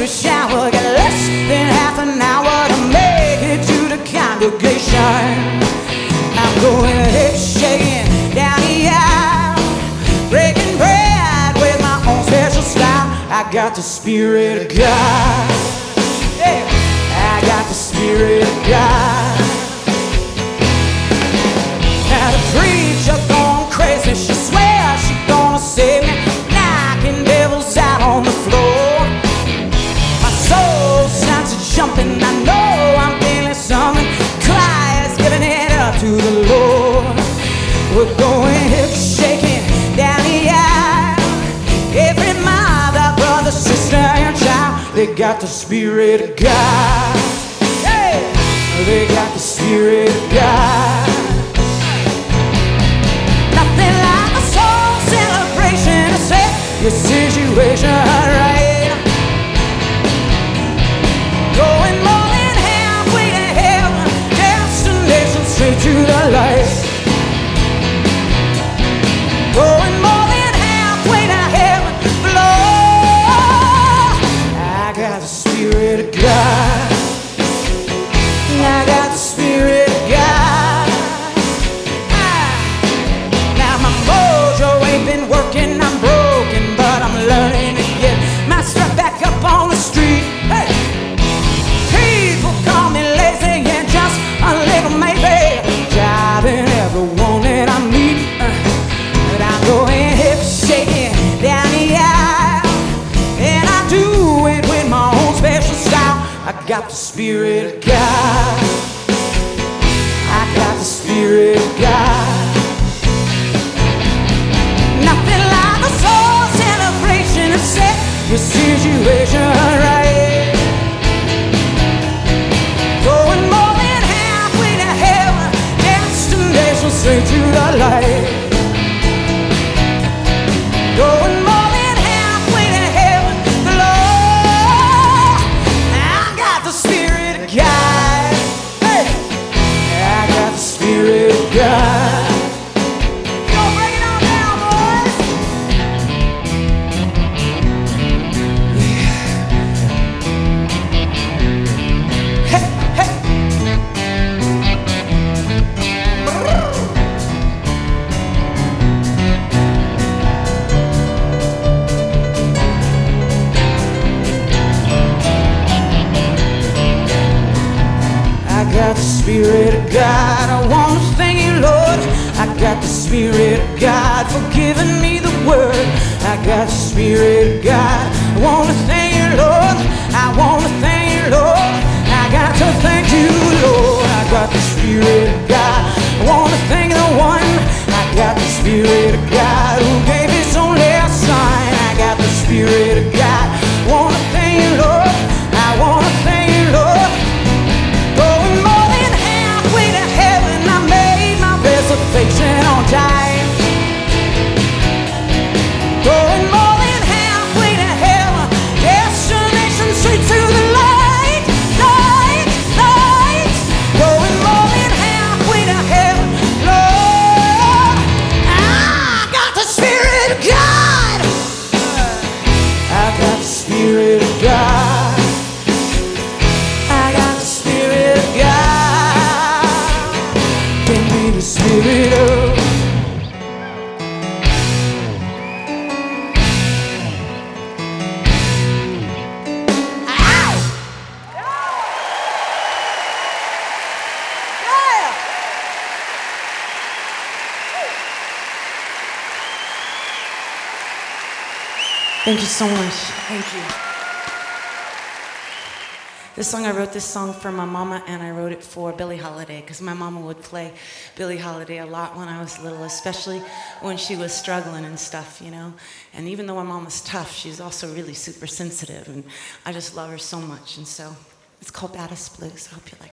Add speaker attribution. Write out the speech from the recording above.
Speaker 1: shower. Got less than half an hour to make it to the congregation. I'm going hip shaking down the aisle, breaking bread with my own special style. I got the Spirit of God. Yeah, I got the Spirit of God. Now the preacher gone crazy. She swears she gonna save me, knocking devils out on the floor. My soul starts jumping. I know I'm feeling something. Cry is giving it up to the Lord. We're going hip shaking down the aisle. Every mother, brother, sister, and child, they got the Spirit of God. Hey, they got the Spirit of God. Nothing like a soul celebration to set your situation right. Going more than halfway to heaven, destination straight to the light. Going more than halfway to heaven, Lord. I got the Spirit of God. I got the Spirit of God. Now my mojo ain't been working, I'm broken, but I'm learning to get my strut back up on the street. Hey, people call me lazy and just a little maybe, driving everyone that I meet. But I'm going hip shaking down the aisle, and I do it with my own special style. I got the Spirit of God. I got the Spirit of God. Nothing like a soul celebration to set your situation right. Going more than halfway to heaven, destination straight to the light. Going more than halfway to heaven, Lord. I got the Spirit of God. Hey, I got the Spirit of God. Go break it on down, boys. Hey, hey. I got the Spirit of God. I want to thank you, Lord. I got the Spirit of God for giving me the word. I got the Spirit of God. I want to thank you, Lord. I want to thank you, Lord. I got to thank you, Lord. I got the Spirit of God. I want to thank the one. I got the Spirit of God who gave his only son. I got the Spirit of God. I want to thank you, Lord. I want to thank you, Lord. Going more than halfway to heaven, I made my reservation on time. Going more than halfway to heaven, destination straight to the light, light, light. Going more than halfway to heaven, Lord. I got the Spirit of God. I got the Spirit of God. I got the Spirit of God. Give me the Spirit of. Ow! Yeah! Thank you so much. Thank you. I wrote this song for my mama, and I wrote it for Billie Holiday, because my mama would play Billie Holiday a lot when I was little, especially when she was struggling and stuff, you know. And even though my mama's tough, she's also really super sensitive, and I just love her so much. And so it's called Baddest Blues. I hope you like it.